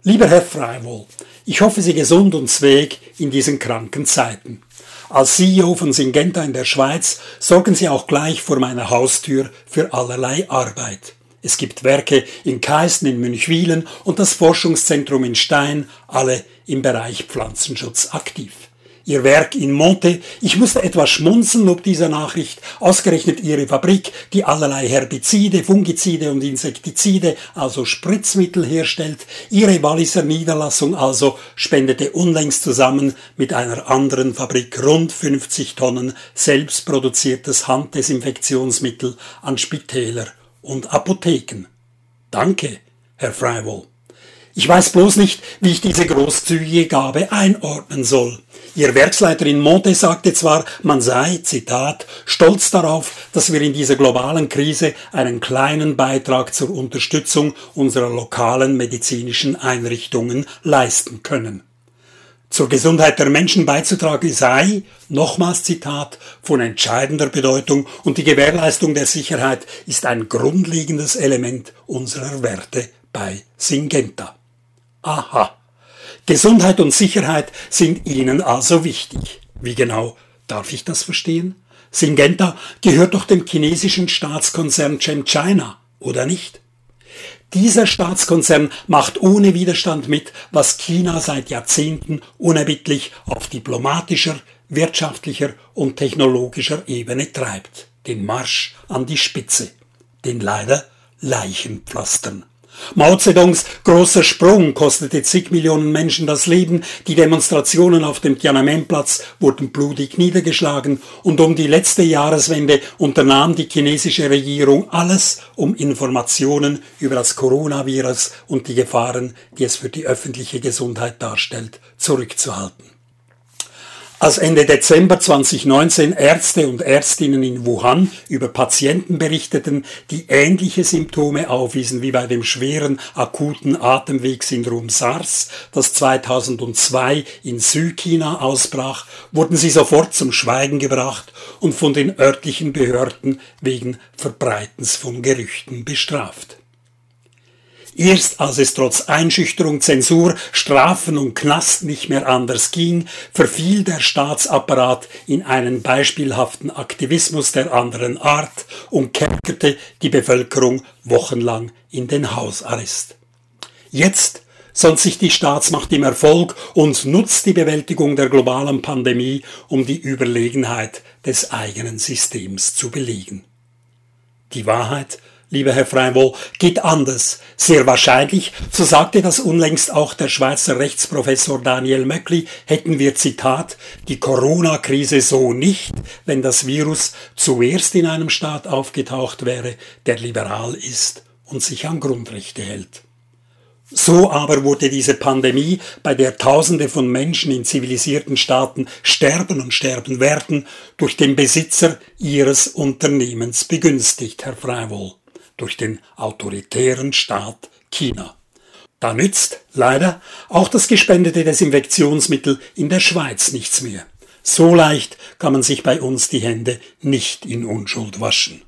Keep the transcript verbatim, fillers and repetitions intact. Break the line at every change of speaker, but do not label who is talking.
Lieber Herr Freiwohl, ich hoffe, Sie gesund und zweg in diesen kranken Zeiten. Als C E O von Syngenta in der Schweiz sorgen Sie auch gleich vor meiner Haustür für allerlei Arbeit. Es gibt Werke in Keißen, in Münchwilen und das Forschungszentrum in Stein, alle im Bereich Pflanzenschutz aktiv. Ihr Werk in Monte, ich musste etwas schmunzeln ob dieser Nachricht, ausgerechnet Ihre Fabrik, die allerlei Herbizide, Fungizide und Insektizide, also Spritzmittel herstellt, Ihre Walliser Niederlassung also spendete unlängst zusammen mit einer anderen Fabrik rund fünfzig Tonnen selbstproduziertes Handdesinfektionsmittel an Spitäler und Apotheken. Danke, Herr Freiwohl. Ich weiß bloß nicht, wie ich diese großzügige Gabe einordnen soll. Ihr Werksleiter in Monte sagte zwar, man sei, Zitat, stolz darauf, dass wir in dieser globalen Krise einen kleinen Beitrag zur Unterstützung unserer lokalen medizinischen Einrichtungen leisten können. Zur Gesundheit der Menschen beizutragen sei, nochmals Zitat, von entscheidender Bedeutung und die Gewährleistung der Sicherheit ist ein grundlegendes Element unserer Werte bei Syngenta. Aha, Gesundheit und Sicherheit sind Ihnen also wichtig. Wie genau darf ich das verstehen? Syngenta gehört doch dem chinesischen Staatskonzern ChemChina, oder nicht? Dieser Staatskonzern macht ohne Widerstand mit, was China seit Jahrzehnten unerbittlich auf diplomatischer, wirtschaftlicher und technologischer Ebene treibt. Den Marsch an die Spitze. Den leider Leichenpflastern. Mao Zedongs großer Sprung kostete zig Millionen Menschen das Leben, die Demonstrationen auf dem Tiananmen-Platz wurden blutig niedergeschlagen und um die letzte Jahreswende unternahm die chinesische Regierung alles, um Informationen über das Coronavirus und die Gefahren, die es für die öffentliche Gesundheit darstellt, zurückzuhalten. Als Ende Dezember zweitausendneunzehn Ärzte und Ärztinnen in Wuhan über Patienten berichteten, die ähnliche Symptome aufwiesen wie bei dem schweren akuten Atemwegssyndrom SARS, das zweitausendzwei in Südchina ausbrach, wurden sie sofort zum Schweigen gebracht und von den örtlichen Behörden wegen Verbreitens von Gerüchten bestraft. Erst als es trotz Einschüchterung, Zensur, Strafen und Knast nicht mehr anders ging, verfiel der Staatsapparat in einen beispielhaften Aktivismus der anderen Art und kerkerte die Bevölkerung wochenlang in den Hausarrest. Jetzt sonnt sich die Staatsmacht im Erfolg und nutzt die Bewältigung der globalen Pandemie, um die Überlegenheit des eigenen Systems zu belegen. Die Wahrheit, lieber Herr Freiwohl, geht anders. Sehr wahrscheinlich, so sagte das unlängst auch der Schweizer Rechtsprofessor Daniel Möckli, hätten wir, Zitat, die Corona-Krise so nicht, wenn das Virus zuerst in einem Staat aufgetaucht wäre, der liberal ist und sich an Grundrechte hält. So aber wurde diese Pandemie, bei der Tausende von Menschen in zivilisierten Staaten sterben und sterben werden, durch den Besitzer ihres Unternehmens begünstigt, Herr Freiwohl. Durch den autoritären Staat China. Da nützt, leider, auch das gespendete Desinfektionsmittel in der Schweiz nichts mehr. So leicht kann man sich bei uns die Hände nicht in Unschuld waschen.